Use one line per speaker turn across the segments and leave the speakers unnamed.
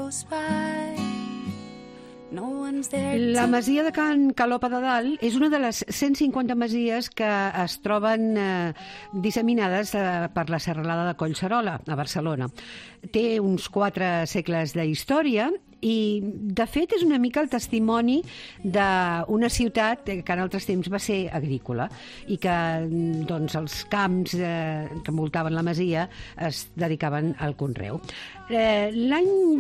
goes by. No one's there.
La masia de Can Calopa de Dalt és una de les 150 masies que es troben disseminades per la serralada de Collserola, a Barcelona. Té uns 4 segles de història i, de fet, és una mica el testimoni d'una ciutat que en altres temps va ser agrícola i que doncs, els camps que envoltaven la masia es dedicaven al conreu. L'any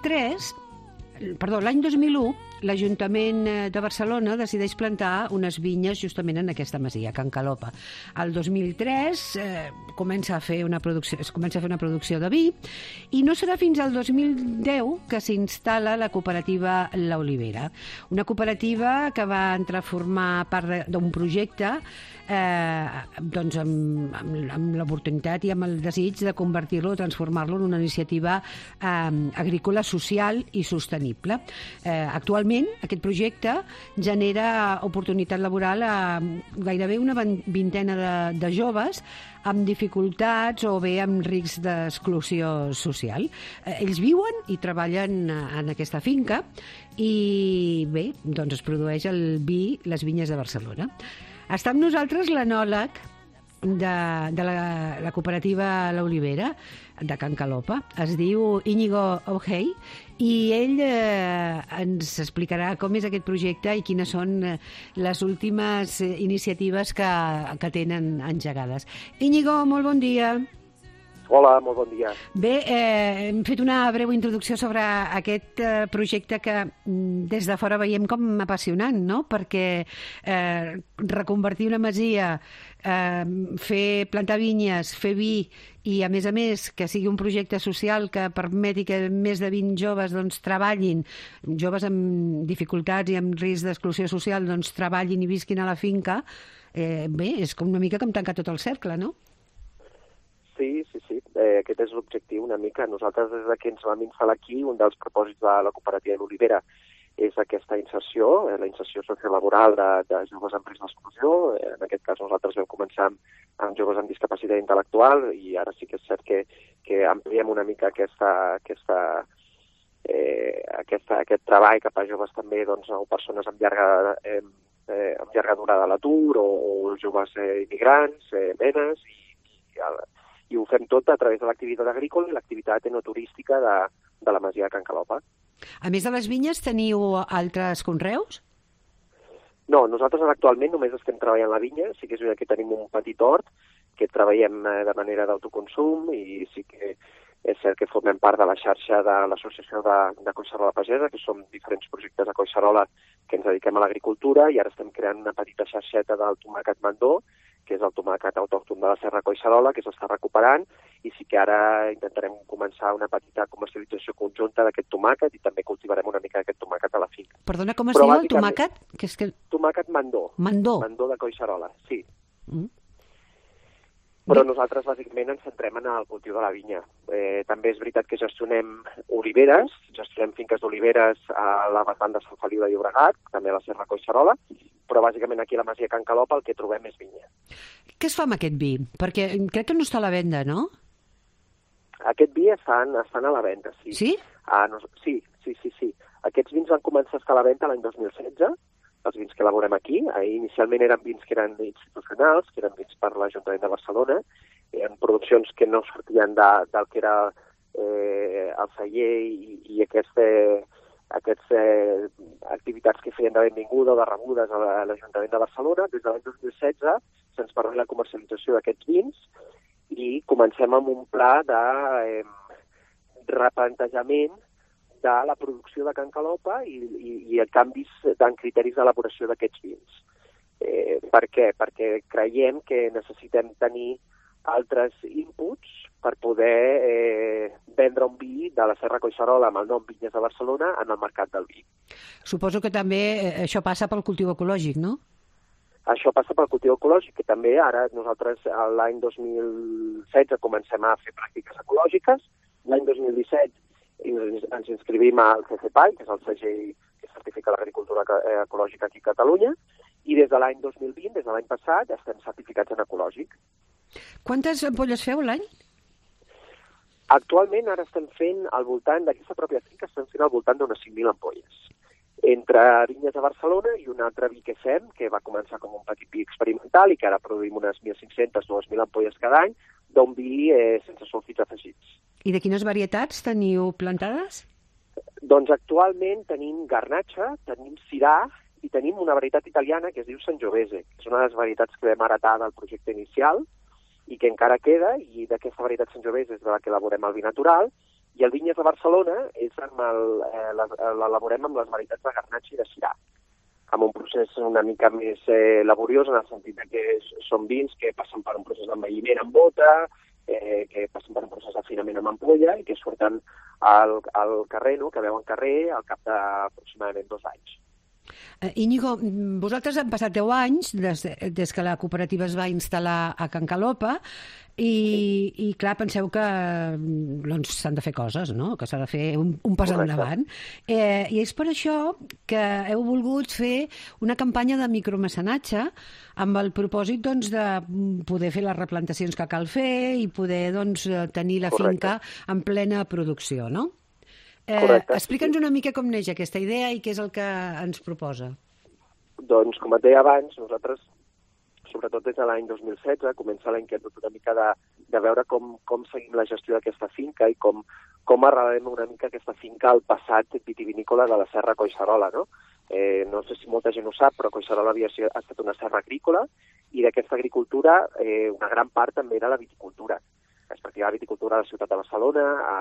2001, l'Ajuntament de Barcelona decideix plantar unes vinyes justament en aquesta masia, Can Calopa. El 2003 es comença a fer una producció de vi i no serà fins al 2010 que s'instal·la la cooperativa L'Olivera, una cooperativa que va entrar a formar part d'un projecte doncs amb l'oportunitat i amb el desig de convertir-lo, transformar-lo en una iniciativa agrícola social i sostenible. Actualment, aquest projecte genera oportunitat laboral a gairebé una vintena de joves amb dificultats o bé amb risc d'exclusió social. Ells viuen i treballen en aquesta finca i bé, doncs es produeix el vi Les Vinyes de Barcelona. Està amb nosaltres l'enòleg de la cooperativa L'Olivera, de Can Calopa. Es diu Íñigo Ojei i ell ens explicarà com és aquest projecte i quines són les últimes iniciatives que tenen engegades. Íñigo, molt bon dia.
Hola, molt bon dia.
Bé, hem fet una breu introducció sobre aquest projecte que des de fora veiem com apassionant, no? Perquè reconvertir una masia, plantar vinyes, fer vi i, a més, que sigui un projecte social que permeti que més de 20 joves doncs, treballin, joves amb dificultats i amb risc d'exclusió social, doncs, treballin i visquin a la finca, bé, és com una mica com tancar tot el cercle, no?
Sí. Aquest és l'objectiu una mica. Nosaltres, des que ens vam instal·lar aquí, un dels propòsits de la cooperativa de l'Olivera és aquesta inserció, la inserció sociolaboral de joves en risc d'exclusió. En aquest cas nosaltres vam començar amb joves amb discapacitat intel·lectual i ara sí que és cert que ampliem una mica aquest treball cap a joves també doncs, o persones amb llarga durada a l'atur o joves immigrants, nenes, i ho fem tot a través de l'activitat agrícola i l'activitat enoturística de la masia de Can Calopa.
A més de les vinyes, teniu altres conreus?
No, nosaltres actualment només estem treballant la vinya, sí que és veritat que tenim un petit hort que treballem de manera d'autoconsum i sí que és cert que formem part de la xarxa de l'Associació de Collserola Pagesa, que som diferents projectes a Collserola que ens dediquem a l'agricultura i ara estem creant una petita xarxeta del tomàquet Mandó, que és el tomàquet autòcton de la Serra Collserola, que s'està recuperant, i sí que ara intentarem començar una petita comercialització conjunta d'aquest tomàquet i també cultivarem una mica d'aquest tomàquet a la finca.
Perdona, com es diu el tomàquet?
Tomàquet Mandó.
Mandó.
Mandó de Collserola, sí. Però nosaltres bàsicament ens centrem en el cultiu de la vinya. També és veritat que gestionem oliveres, gestionem finques d'oliveres a la vessant de Sant Feliu de Llobregat, també a la Serra Collserola, però bàsicament aquí a la masia Can Calopa el que trobem és vinya.
Què es fa amb aquest vi? Perquè crec que no està a la venda, no?
Aquest vi estan a la venda, sí.
Sí?
Sí. Aquests vins van començar a estar a la venda l'any 2016, els vins que elaborem aquí. Inicialment eren vins que eren institucionals, que eren vins per l'Ajuntament de Barcelona, en produccions que no sortien del que era el celler i aquestes activitats que feien de benvinguda o de rebudes a l'Ajuntament de Barcelona. Des de l'any 2016 se'ns permet la comercialització d'aquests vins i comencem amb un pla de replantejament de la producció de Can Calopa i canvis en criteris d'elaboració d'aquests vins. Per què? Perquè creiem que necessitem tenir altres inputs per poder vendre un vi de la Serra Collserola amb el nom Vinyes de Barcelona en el mercat del vi.
Suposo que també això passa pel cultiu ecològic, no?
Això passa pel cultiu ecològic, que també ara nosaltres l'any 2016 comencem a fer pràctiques ecològiques. L'any 2017 ens inscrivim al CCPAI, que és el segell que certifica l'agricultura ecològica aquí a Catalunya, i des de l'any 2020, des de l'any passat, estem certificats en ecològic.
Quantes ampolles feu l'any?
Actualment ara estem fent al voltant d'aquesta pròpia finca, estem fent al voltant d'unes 5.000 ampolles. Entre vinyes de Barcelona i un altre vi que fem, que va començar com un petit vi experimental i que ara produïm unes 1.500-2.000 ampolles cada any, d'un vi sense sulfits afegits.
I de quines varietats teniu plantades?
Doncs actualment tenim Garnatxa, tenim Syrah i tenim una varietat italiana que es diu Sangiovese, que és una de les varietats que vam heretar del projecte inicial i que encara queda, i d'aquesta varietat Sangiovese és de la que elaborem el vi natural, i el Vinyes de Barcelona l'elaborem amb les varietats de Garnatxa i de Syrah, amb un procés una mica més laboriós, en el sentit que són vins que passen per un procés d'envelliment amb bota, que passen per un procés d'afinament amb ampolla i que surten al carrer, no? Que veuen carrer al cap d'aproximadament 2 anys.
Íñigo, vosaltres han passat 10 anys des que la cooperativa es va instal·lar a Can Calopa i clar, penseu que s'han de fer coses, no? Que s'ha de fer un pas endavant. I és per això que heu volgut fer una campanya de micromecenatge amb el propòsit de poder fer les replantacions que cal fer i poder tenir la finca en plena producció, no? Explica'ns una mica com neix aquesta idea i què és el que ens proposa.
Doncs, com et deia abans, nosaltres, sobretot des de l'any 2016, comença la inquietud una mica de veure com seguim la gestió d'aquesta finca i com arrelem una mica aquesta finca al passat vitivinícola de la Serra Collserola, no? No sé si molta gent ho sap, però Collserola ha estat una serra agrícola i d'aquesta agricultura una gran part també era la viticultura. Es practicava viticultura a la ciutat de Barcelona,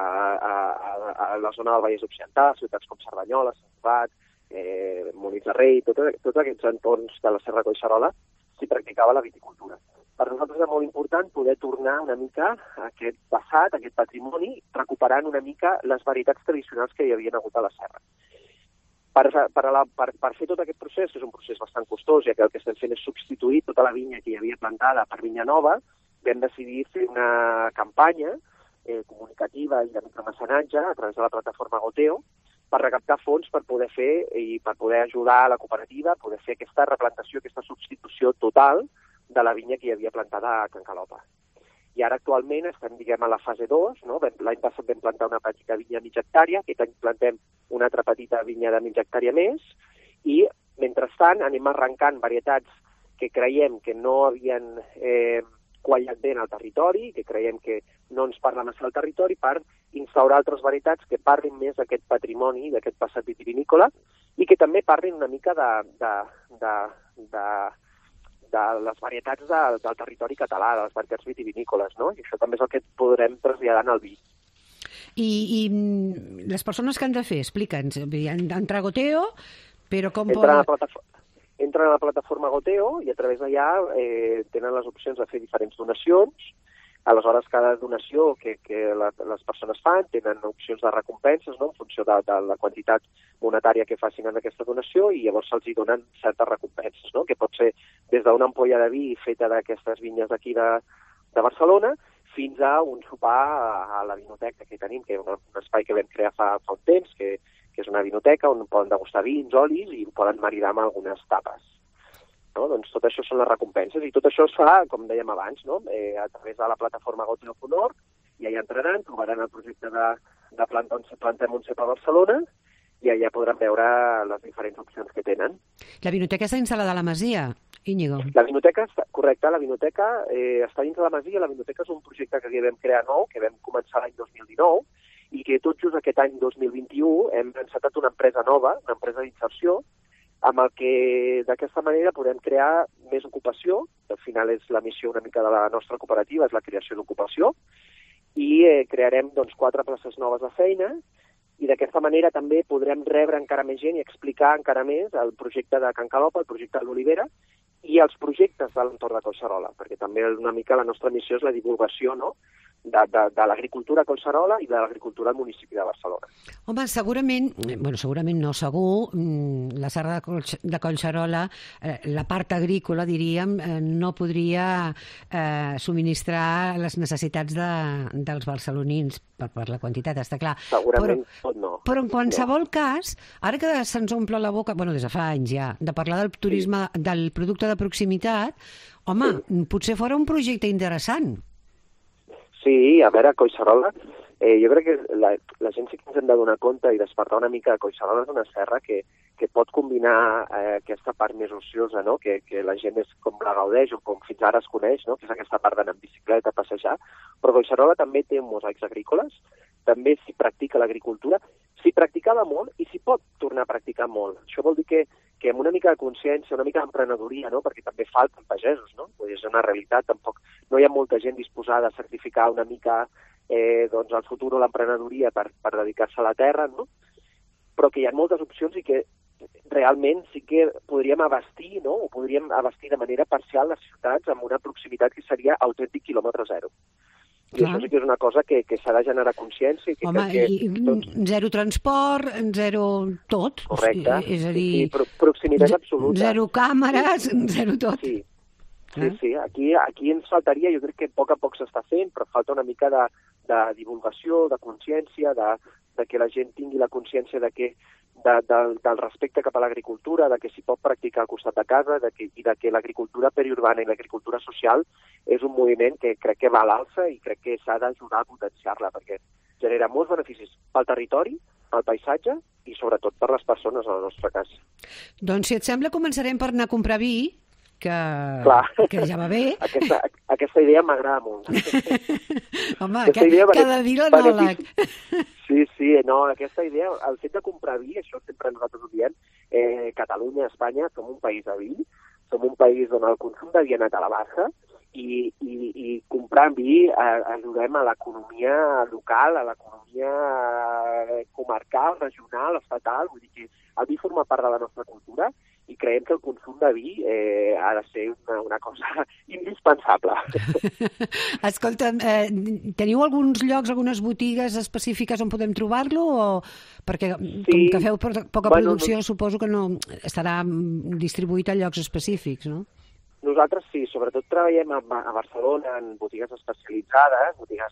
a la zona del Vallès Occidental, ciutats com Cerdanyola, Sant Cugat, Molins de Rei, tots aquests entorns de la Serra Collserola s'hi practicava la viticultura. Per nosaltres és molt important poder tornar una mica a aquest passat, a aquest patrimoni, recuperant una mica les varietats tradicionals que hi havia hagut a la serra. Per fer tot aquest procés, que és un procés bastant costós, ja que el que estem fent és substituir tota la vinya que hi havia plantada per vinya nova, vam decidir fer una campanya comunicativa i de micromecenatge a través de la plataforma Goteo per recaptar fons per poder fer i per poder ajudar a la cooperativa a poder fer aquesta replantació, aquesta substitució total de la vinya que hi havia plantada a Can Calopa. I ara actualment estem, a la fase 2, no? L'any passat vam plantar una petita vinya de mitja hectàrea, aquest any plantem una altra petita vinya de mitja hectàrea més i, mentrestant, anem arrencant varietats que creiem que no havien quallat bé en el territori, que creiem que no ens parla massa al territori, per instaurar altres varietats que parlin més d'aquest patrimoni, d'aquest passat vitivinícola, i que també parlin una mica de les varietats del territori català, de les varietats vitivinícoles, no? I això també és el que podrem traslladar en el vi.
I les persones que han de fer, explica'ns, entrar a Goteo, però com poden...
Entren a la plataforma Goteo i a través d'allà tenen les opcions de fer diferents donacions. Aleshores, cada donació que les persones fan tenen opcions de recompenses, no?, en funció de la quantitat monetària que facin en aquesta donació, i llavors se'ls donen certes recompenses, no?, que pot ser des d'una ampolla de vi feta d'aquestes vinyes d'aquí de Barcelona fins a un sopar a la vinoteca que tenim, que és un espai que vam crear fa un temps, que és una vinoteca on poden degustar vins, olis i poden maridar amb algunes tapes. No? Doncs tot això són les recompenses i tot això es fa, com dèiem abans, no? A través de la plataforma Goteo.org, i allà entraran, trobaran el projecte de planta on plantem un cep a Barcelona i allà podran veure les diferents opcions que tenen.
La vinoteca està instal·lada a la Masia, Íñigo?
La vinoteca, correcte, la vinoteca està dins de la Masia. La vinoteca és un projecte que vam crear nou, que vam començar l'any 2019, i que tot just aquest any 2021 hem encetat una empresa nova, una empresa d'inserció, amb el que d'aquesta manera podem crear més ocupació, que al final és la missió una mica de la nostra cooperativa, és la creació d'ocupació, i crearem 4 places noves de feina, i d'aquesta manera també podrem rebre encara més gent i explicar encara més el projecte de Can Calopa, el projecte de l'Olivera, i els projectes de l'entorn de Collserola, perquè també una mica la nostra missió és la divulgació, no?, de l'agricultura a Collserola i de l'agricultura al municipi de Barcelona.
Home, segurament no, segur, la serra de Collserola, la part agrícola, diríem, no podria subministrar les necessitats dels barcelonins per la quantitat, està clar.
Segurament no.
Però en qualsevol cas, ara que se'ns omple la boca, des de fa anys ja, de parlar del turisme, del producte de proximitat, home, potser fora un projecte interessant.
Sí, a veure, Collserola Jo crec que la gent sí que ens hem de donar compte i despertar una mica que Collserola és una serra que pot combinar aquesta part més ociosa, no? que la gent és com la gaudeix o com fins ara es coneix, no? que és aquesta part d'anar en bicicleta, passejar, però Collserola també té mosaics agrícoles, també s'hi practica l'agricultura, s'hi practicava molt i s'hi pot tornar a practicar molt. Això vol dir que amb una mica de consciència, una mica d'emprenedoria, no? perquè també falten pagesos, no? Vull dir, és una realitat, tampoc no hi ha molta gent disposada a sacrificar una mica doncs el futur o l'emprenedoria per dedicar-se a la terra, no? Però que hi ha moltes opcions i que realment sí que podríem abastir, no? O podríem abastir de manera parcial les ciutats amb una proximitat que seria autèntic quilòmetre zero. I això sí que és una cosa que s'ha de generar consciència. I que
home, zero transport, zero tot.
Correcte.
És a dir,
proximitat absoluta.
Zero càmeres, zero tot.
Sí. Aquí ens faltaria, jo crec que a poc s'està fent, però falta una mica de divulgació, de consciència, de que la gent tingui la consciència del respecte cap a l'agricultura, de que s'hi pot practicar al costat de casa i de que l'agricultura periurbana i l'agricultura social és un moviment que crec que va a l'alça i crec que s'ha d'ajudar a potenciar-la, perquè genera molts beneficis pel territori, pel paisatge i sobretot per les persones, en el nostre cas.
Doncs, si et sembla, començarem per anar a comprar vi, que ja va bé.
Aquesta idea m'agrada molt.
Home, cada dia l'anòleg.
Sí, no, aquesta idea, el fet de comprar vi, això sempre nosaltres ho diem, Catalunya, Espanya, som un país de vi, som un país on el consum de vi ha anat a la baixa i comprant vi ajudem a l'economia local, a l'economia comarcal, regional, estatal, vull dir que el vi forma part de la nostra cultura i creiem que el consum de vi ha de ser una cosa indispensable.
Escolta, teniu alguns llocs, algunes botigues específiques on podem trobar-lo? Perquè com que feu poca producció, suposo que no estarà distribuït a llocs específics, no?
Nosaltres sí, sobretot treballem a Barcelona en botigues especialitzades,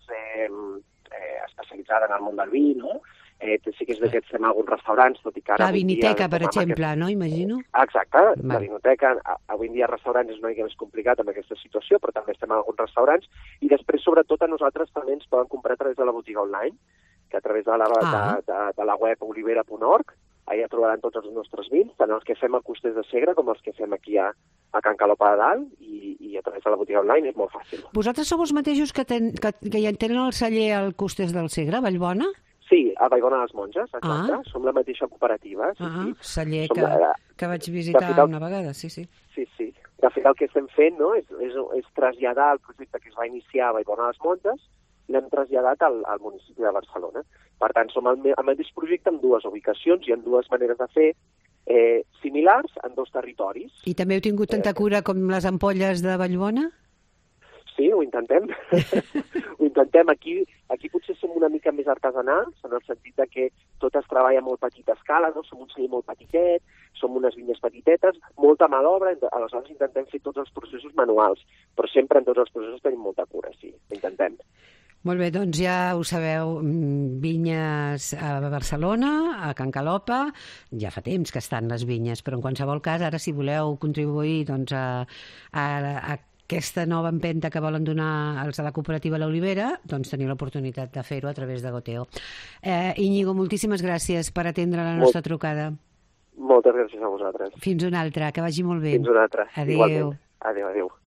especialitzades en el món del vi, no? Sí que és que fem alguns restaurants, tot i que ara...
La vinoteca, per exemple, no? Imagino.
Exacte, la vinoteca. Avui en dia restaurants és una mica més complicat amb aquesta situació, però també estem en alguns restaurants. I després, sobretot, a nosaltres també ens poden comprar a través de la botiga online, que a través de la web olivera.org, allà trobaran tots els nostres vins, tant els que fem a Costers de Segre com els que fem aquí a Can Calopa de Dalt, i a través de la botiga online és molt fàcil.
Vosaltres sou els mateixos que ja tenen el celler al Costers del Segre, a Vallbona?
Sí, a Vallbona de les Monges, exacte. Som la mateixa cooperativa.
Celler que vaig visitar una vegada, sí.
Sí. De fet, el que estem fent, no, és traslladar el projecte que es va iniciar a Vallbona de les Monges, l'hem traslladat al municipi de Barcelona. Per tant, som el mateix projecte en dues ubicacions i en dues maneres de fer similars en dos territoris.
I també heu tingut tanta cura com les ampolles de Vallbona?
Sí, ho intentem. Ho intentem. Aquí potser som una mica més artesanals, en el sentit que tot es treballa a molt petita escala, no? Som un celler molt petitet, som unes vinyes petitetes, molta mà d'obra, aleshores intentem fer tots els processos manuals, però sempre en tots els processos tenim molta cura, sí, ho intentem.
Molt bé, doncs ja ho sabeu, vinyes a Barcelona, a Can Calopa, ja fa temps que estan les vinyes, però en qualsevol cas, ara si voleu contribuir doncs, a aquesta nova empenta que volen donar els de la cooperativa l'Olivera, doncs teniu l'oportunitat de fer-ho a través de Goteo. Íñigo, moltíssimes gràcies per atendre la nostra trucada.
Moltes gràcies a vosaltres.
Fins una altra, que vagi molt bé.
Fins una altra.
Adéu.
Adéu.